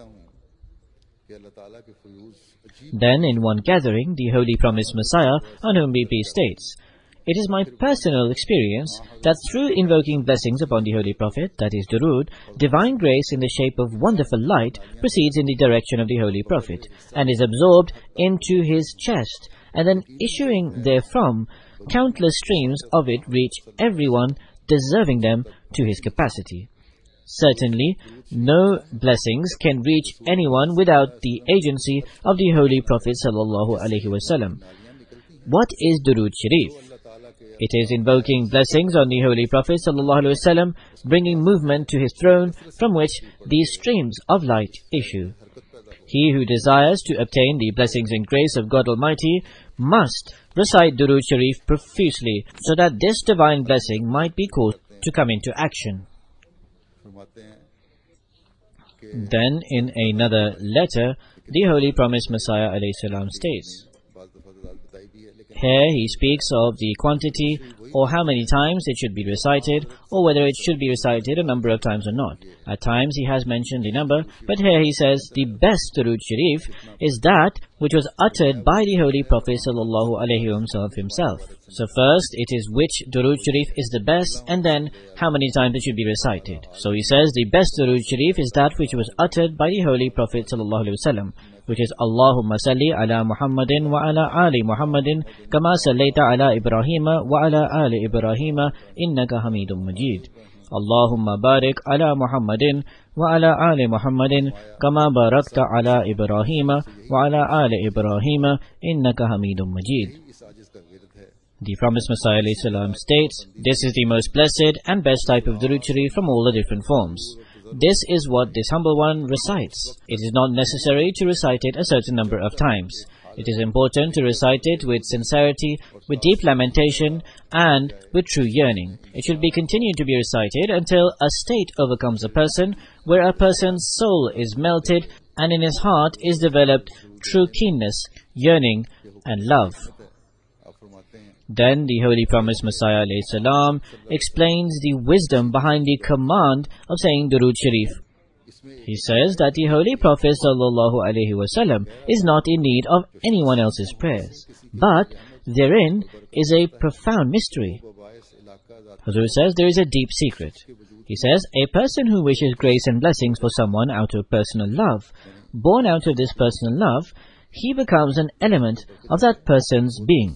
Then in one gathering, the Holy Promised Messiah, on whom be peace, states, "It is my personal experience that through invoking blessings upon the Holy Prophet, that is Durood, divine grace in the shape of wonderful light proceeds in the direction of the Holy Prophet and is absorbed into his chest, and then issuing therefrom, countless streams of it reach everyone deserving them to his capacity. Certainly, no blessings can reach anyone without the agency of the Holy Prophet sallallahu alaihi wasallam. What is Durood Sharif? It is invoking blessings on the Holy Prophet sallallahu alaihi wasallam, bringing movement to his throne from which these streams of light issue. He who desires to obtain the blessings and grace of God Almighty must recite Durood Sharif profusely so that this divine blessing might be caused to come into action." Then in another letter, the Holy Promised Messiah alayhi salam states, here he speaks of the quantity or how many times it should be recited, or whether it should be recited a number of times or not. At times he has mentioned the number, but here he says the best Durood Sharif is that which was uttered by the Holy Prophet sallallahu alaihi wasallam himself. So first it is which Durood Sharif is the best, and then how many times it should be recited. So he says the best Durood Sharif is that which was uttered by the Holy Prophet sallallahu alaihi wasallam, which is Allahumma salli ala Muhammadin wa ala ali Muhammadin kama sallaita ala Ibrahim wa ala ali Ibrahim innaka Hamidum Majid. Allahumma barik ala Muhammadin wa ala ali Muhammadin kama barakta ala Ibrahim wa ala ali Ibrahim innaka Hamidum Majid. The Promised Messiah alayhi salam states, this is the most blessed and best type of Durood Sharif from all the different forms. This is what this humble one recites. It is not necessary to recite it a certain number of times. It is important to recite it with sincerity, with deep lamentation, and with true yearning. It should be continued to be recited until a state overcomes a person, where a person's soul is melted, and in his heart is developed true keenness, yearning, and love. Then the Holy Promised Messiah alayhi salam explains the wisdom behind the command of saying Durood Sharif. He says that the Holy Prophet sallallahu alaihi wasallam is not in need of anyone else's prayers, but therein is a profound mystery. Hazur says there is a deep secret. He says a person who wishes grace and blessings for someone out of personal love, born out of this personal love, he becomes an element of that person's being.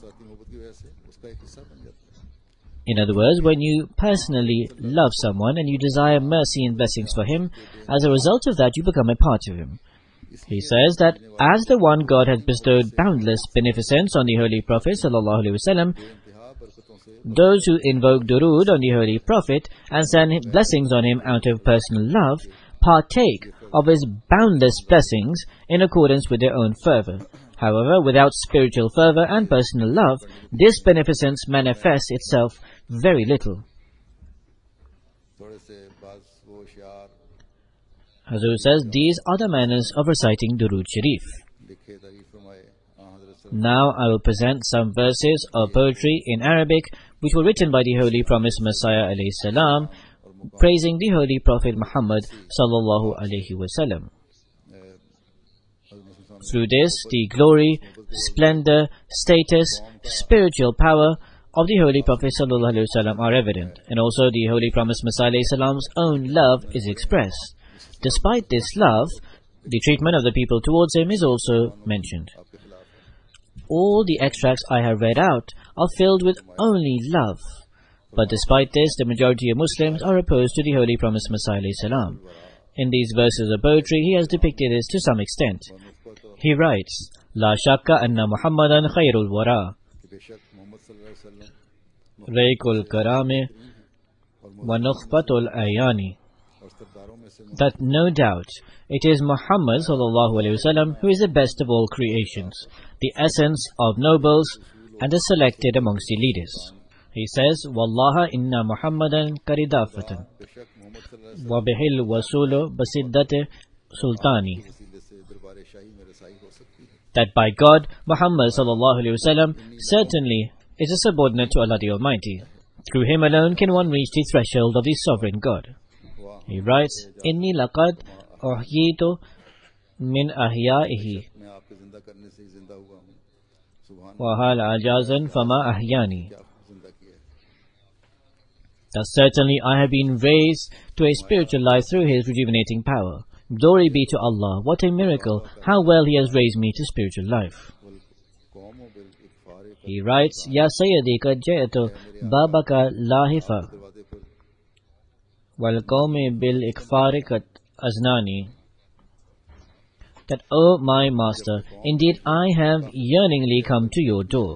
In other words, when you personally love someone and you desire mercy and blessings for him, as a result of that you become a part of him. He says that as the one God has bestowed boundless beneficence on the Holy Prophet sallallahu alaihi wasallam, those who invoke Durood on the Holy Prophet and send blessings on him out of personal love partake of his boundless blessings in accordance with their own fervor. However, without spiritual fervor and personal love, this beneficence manifests itself very little. Hazur says, these are the manners of reciting Durood Sharif. Now I will present some verses of poetry in Arabic which were written by the Holy Promised Messiah alayhi salam, praising the Holy Prophet Muhammad sallallahu alaihi wasallam. Through this, the glory, splendor, status, spiritual power of the Holy Prophet sallallahu alaihi wasallam are evident, and also the Holy Promised Messiah alayhi salam's own love is expressed. Despite this love, the treatment of the people towards him is also mentioned. All the extracts I have read out are filled with only love, but despite this, the majority of Muslims are opposed to the Holy Promised Messiah alayhi salam. In these verses of poetry, he has depicted this to some extent. He writes, La shakka anna Muhammadan khayrul wara, Raykul karame wa nukhbatul ayani. और सरदारों में से that no doubt it is Muhammad sallallahu alaihi wasallam who is the best of all creations, the essence of nobles and the selected amongst the leaders. He says, Wallaha inna Muhammadan karidafatan बेशक मोहम्मद सल्लल्लाहु अलैहि wa bihil wasulu basiddate sultani. वसीले से दरबार शाही में रसाई हो सकती है। That by God, Muhammad sallallahu alaihi wasallam certainly is a subordinate to Allah the Almighty. Through him alone can one reach the threshold of the sovereign God. He writes, Inni laqad uhyitu min ahyaihi मैं आपके जिंदा करने से ही जिंदा हुआ हूँ। सुभान wa hal ajazan fama ahyani. क्या जिंदा किया है। Thus certainly I have been raised to a spiritual life through his rejuvenating power. Glory be to Allah, what a miracle, how well he has raised me to spiritual life. कौम बिल इकफार He writes, Ya Sayyidi qad ja'tu babaka lahifa दरवाजे पर wal qawmi bil ikfari qad aznani. That, O my master, indeed I have yearningly come to your door,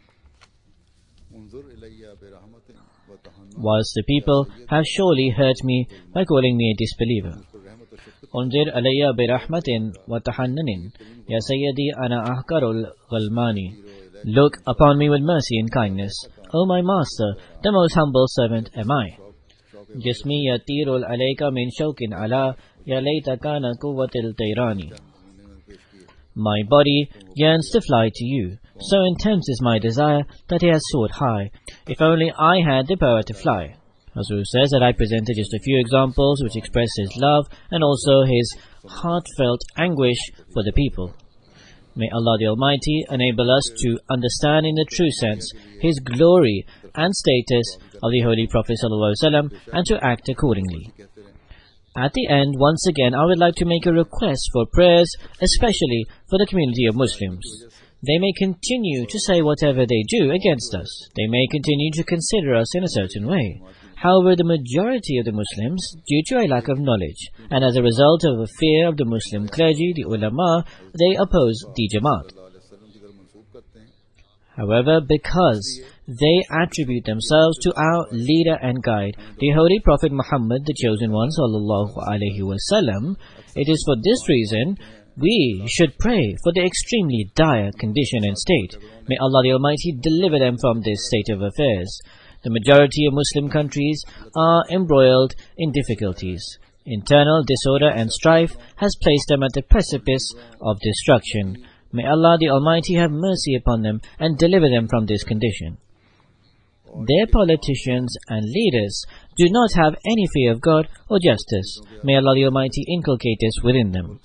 उन्जुर इलैया बेरहमतिन व तहन्नुन whilst the people have surely hurt me by calling me a disbeliever. पर रहमत और शफकत Unzir alayya bi rahmatin wa tahannunin, Ya Sayyidi ana ahkarul ghalmani. Look upon me with mercy and kindness. O my master, the most humble servant am I. Jismi yatirul alayka min shawkin ala, ya layta kana quwwatil tayrani. My body yearns to fly to you. So intense is my desire that it has soared high. If only I had the power to fly. Hazur says that I presented just a few examples which express his love and also his heartfelt anguish for the people. May Allah the Almighty enable us to understand in the true sense His glory and status of the Holy Prophet ﷺ and to act accordingly. At the end, once again, I would like to make a request for prayers, especially for the community of Muslims. They may continue to say whatever they do against us. They may continue to consider us in a certain way. However, the majority of the Muslims, due to a lack of knowledge, and as a result of a fear of the Muslim clergy, the ulama, they oppose the Jamaat. However, because they attribute themselves to our leader and guide, the Holy Prophet Muhammad, the chosen one, sallallahu alaihi wasallam, it is for this reason we should pray for their extremely dire condition and state. May Allah the Almighty deliver them from this state of affairs. The majority of Muslim countries are embroiled in difficulties. Internal disorder and strife has placed them at the precipice of destruction. May Allah the Almighty have mercy upon them and deliver them from this condition. Their politicians and leaders do not have any fear of God or justice. May Allah the Almighty inculcate this within them.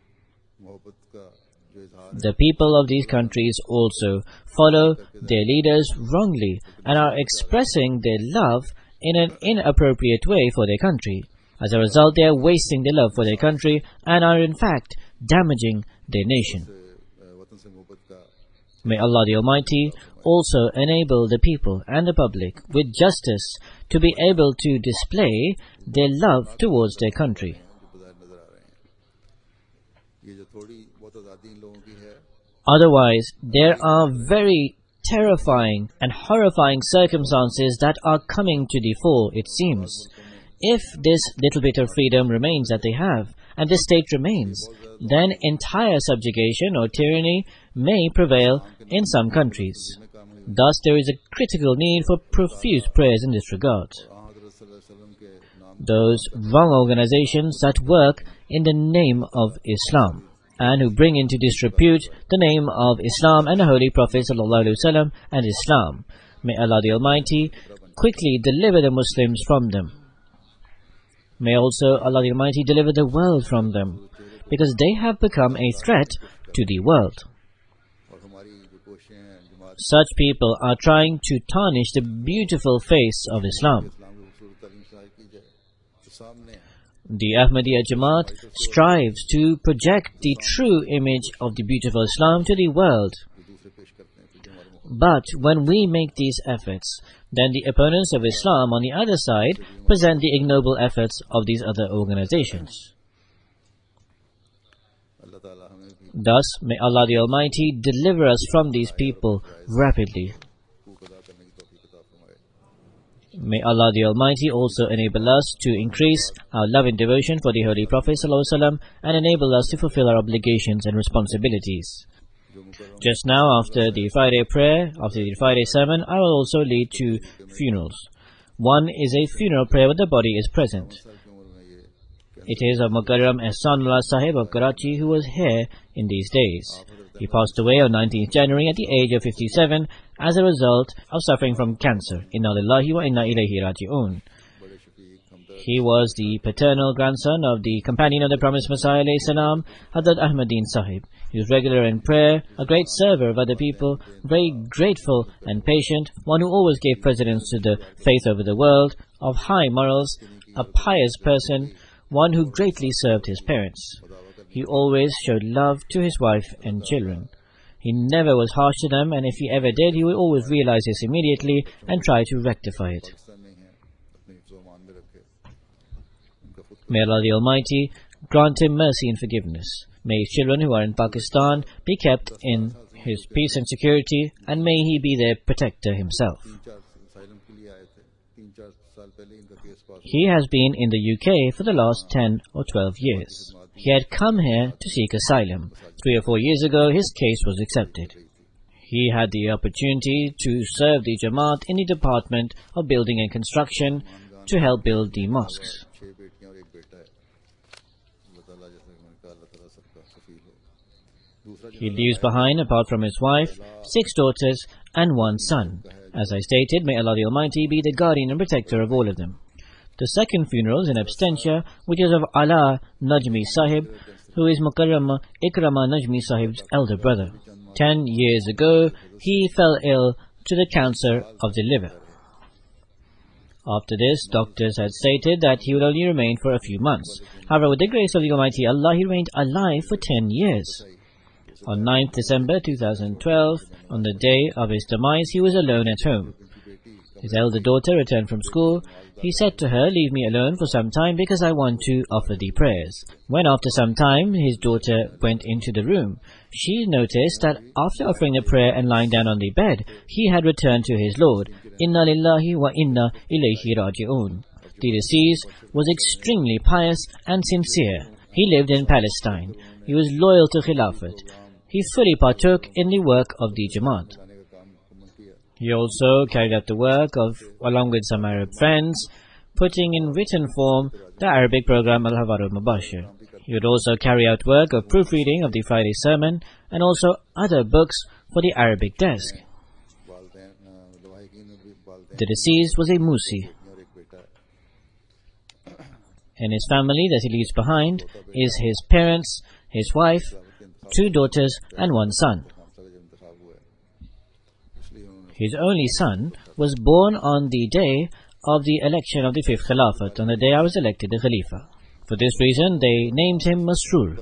The people of these countries also follow their leaders wrongly and are expressing their love in an inappropriate way for their country. As a result, they are wasting their love for their country and are in fact damaging their nation. May Allah the Almighty also enable the people and the public with justice to be able to display their love towards their country. Otherwise, there are very terrifying and horrifying circumstances that are coming to the fore, it seems. If this little bit of freedom remains that they have, and this state remains, then entire subjugation or tyranny may prevail in some countries. Thus, there is a critical need for profuse prayers in this regard. Those wrong organizations that work in the name of Islam and who bring into disrepute the name of Islam and the Holy Prophet ﷺ and Islam, may Allah the Almighty quickly deliver the Muslims from them. May also Allah the Almighty deliver the world from them, because they have become a threat to the world. Such people are trying to tarnish the beautiful face of Islam. The Ahmadiyya Jamaat strives to project the true image of the beautiful Islam to the world. But when we make these efforts, then the opponents of Islam on the other side present the ignoble efforts of these other organizations. Thus, may Allah the Almighty deliver us from these people rapidly. May Allah the Almighty also enable us to increase our love and devotion for the Holy Prophet ﷺ and enable us to fulfill our obligations and responsibilities. Just now, after the Friday prayer, after the Friday sermon, I will also lead 2 funerals. One is a funeral prayer where the body is present. It is of Mukarram Ehsanullah Sahib of Karachi, who was here in these days. He passed away on 19th January at the age of 57 as a result of suffering from cancer. Inna lillahi wa inna ilayhi raji'un. He was the paternal grandson of the companion of the promised Messiah alayhi salam, Hazrat Ahmadeen Sahib. He was regular in prayer, a great server of other people, very grateful and patient, one who always gave precedence to the faith over the world, of high morals, a pious person, one who greatly served his parents. He always showed love to his wife and children. He never was harsh to them, and if he ever did, he would always realize this immediately and try to rectify it. May Allah the Almighty grant him mercy and forgiveness. May his children who are in Pakistan be kept in his peace and security, and may he be their protector himself. He has been in the UK for the last 10 or 12 years. He had come here to seek asylum. 3 or 4 years ago, his case was accepted. He had the opportunity to serve the Jamaat in the Department of Building and Construction to help build the mosques. He leaves behind, apart from his wife, 6 daughters and 1 son. As I stated, may Allah the Almighty be the guardian and protector of all of them. The second funeral is in absentia, which is of Ala Najmi Sahib, who is Mukarram Ikrama Najmi Sahib's elder brother. 10 years ago, he fell ill to the cancer of the liver. After this, doctors had stated that he would only remain for a few months. However, with the grace of the Almighty Allah, he remained alive for 10 years. On 9th December 2012, on the day of his demise, he was alone at home. His elder daughter returned from school. He said to her, "Leave me alone for some time because I want to offer thee prayers." When after some time his daughter went into the room, she noticed that after offering a prayer and lying down on the bed, he had returned to his Lord. Inna lillahi wa inna ilayhi raji'un. The deceased was extremely pious and sincere. He lived in Palestine. He was loyal to Khilafat. He fully partook in the work of the Jamaat. He also carried out the work of, along with some Arab friends, putting in written form the Arabic program Al-Hawar al-Mubashir. He would also carry out work of proofreading of the Friday sermon and also other books for the Arabic desk. The deceased was a Musi. In his family that he leaves behind is his parents, his wife, 2 daughters and 1 son. His only son was born on the day of the election of the 5th Khilafat, on the day I was elected the Khalifa. For this reason, they named him Masroor.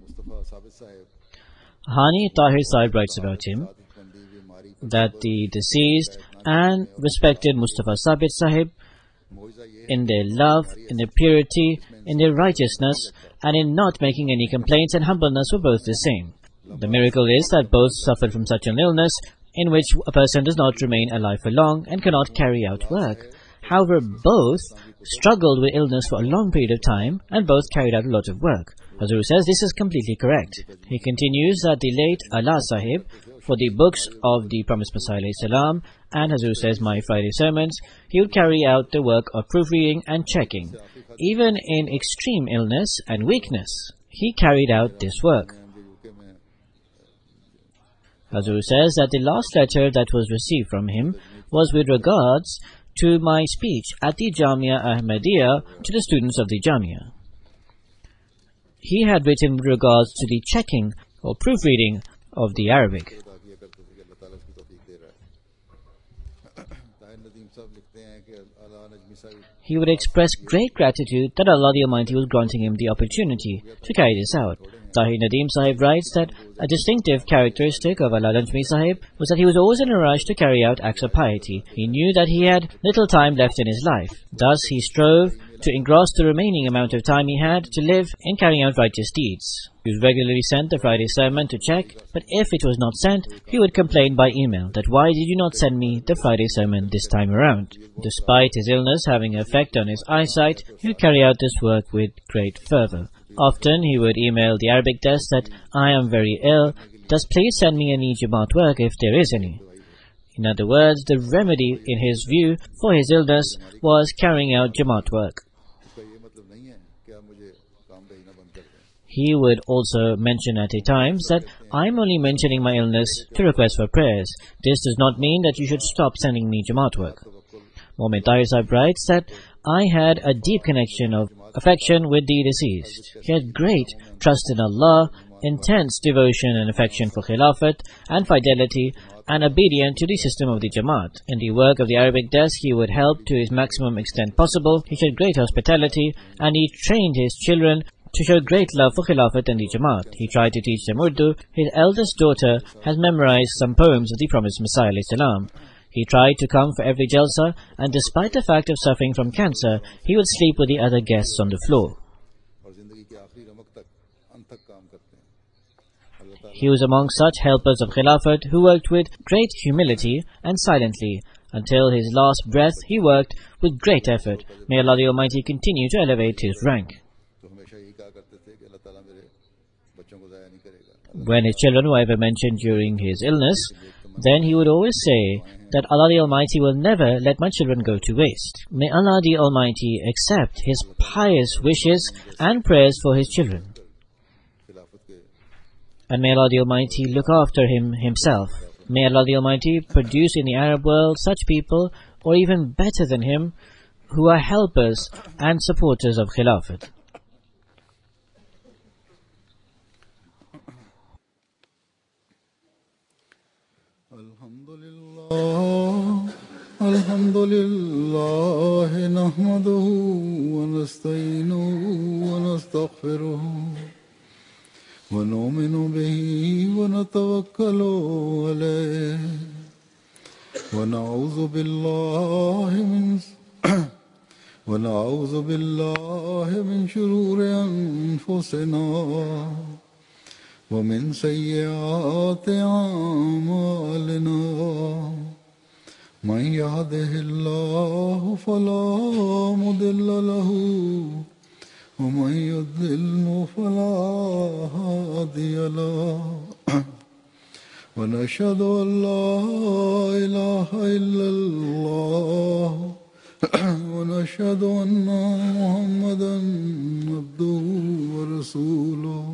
Hani Tahir Sahib writes about him that the deceased and respected Mustafa Sabit Sahib, in their love, in their purity, in their righteousness, and in not making any complaints and humbleness were both the same. The miracle is that both suffered from such an illness in which a person does not remain alive for long and cannot carry out work. However, both struggled with illness for a long period of time and both carried out a lot of work. Hazur says this is completely correct. He continues that the late Allah Sahib, for the books of the promised Messiah salam, and Hazur says my Friday sermons, he would carry out the work of proofreading and checking. Even in extreme illness and weakness, he carried out this work. Hazur says that the last letter that was received from him was with regards to my speech at the Jamia Ahmadiyya to the students of the Jamia. He had written with regards to the checking or proofreading of the Arabic. He would express great gratitude that Allah the Almighty was granting him the opportunity to carry this out. Tahir Nadeem Sahib writes that a distinctive characteristic of Ala Najmi Sahib was that he was always in a rush to carry out acts of piety. He knew that he had little time left in his life. Thus he strove to engross the remaining amount of time he had to live in carrying out righteous deeds. He was regularly sent the Friday sermon to check, but if it was not sent, he would complain by email that why did you not send me the Friday sermon this time around? Despite his illness having an effect on his eyesight, he would carry out this work with great fervor. Often he would email the Arabic desk that, I am very ill, thus please send me any Jamaat work if there is any. In other words, the remedy in his view for his illness was carrying out Jamaat work. He would also mention at times that I am only mentioning my illness to request for prayers. This does not mean that you should stop sending me Jamaat work. Mohammed Tahir Sahib writes that I had a deep connection of affection with the deceased. He had great trust in Allah, intense devotion and affection for Khilafat, and fidelity and obedient to the system of the Jamaat. In the work of the Arabic desk, he would help to his maximum extent possible. He showed great hospitality, and he trained his children to show great love for Khilafat and the Jamaat. He tried to teach them Urdu. His eldest daughter has memorized some poems of the promised Messiah alayhi salam. He tried to come for every jalsa, and despite the fact of suffering from cancer, he would sleep with the other guests on the floor. He was among such helpers of Khilafat who worked with great humility and silently. Until his last breath, he worked with great effort. May Allah the Almighty continue to elevate his rank. When his children were ever mentioned during his illness, then he would always say that Allah the Almighty will never let my children go to waste. May Allah the Almighty accept his pious wishes and prayers for his children. And may Allah the Almighty look after him himself. May Allah the Almighty produce in the Arab world such people, or even better than him, who are helpers and supporters of Khilafat. Alhamdulillah, nahmaduhu wa nasta'inuhu wa nastaghfiruh. ونؤمن به ونتوكل عليه ونعوذ بالله من شرور أنفسنا ومن سيئات أعمالنا من يهده الله فلا مضل له ومن يضلل فلا هادي له ونشهد أن لا إله إلا الله ونشهد أن محمدا عبده ورسوله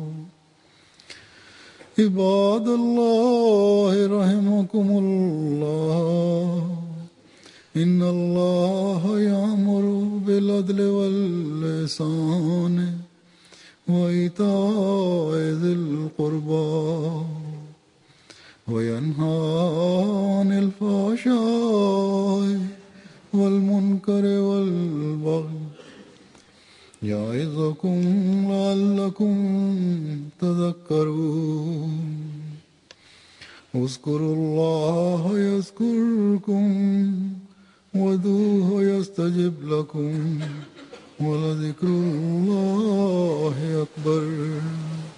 عباد الله رحمكم الله إن الله يأمر بالعدل والإحسان وإيتاء ذي القربى وينهى عن الفحشاء والمنكر والبغي يعظكم لعلكم تذكرون اذكروا الله يذكركم وادعوه يستجب لكم ولذكر الله أكبر